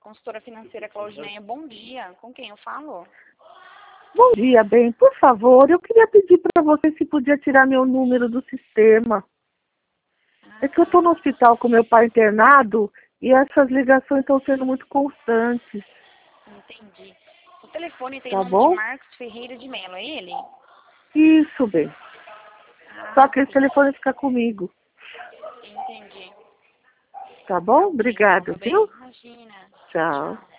consultora financeira Claudineia. Bom dia. Com quem eu falo? Bom dia, bem. Por favor, eu queria pedir para você se podia tirar meu número do sistema. É que eu estou no hospital com meu pai internado e essas ligações estão sendo muito constantes. Entendi. O telefone tem Tá nome de bom? Marcos Ferreira de Mello, é ele? Isso, bem. Só que esse Sim. telefone fica comigo. Entendi. Tá Tá bom? ok, então, Obrigada, meu bem. viu? Imagina. Tchau, Tchau. tchau.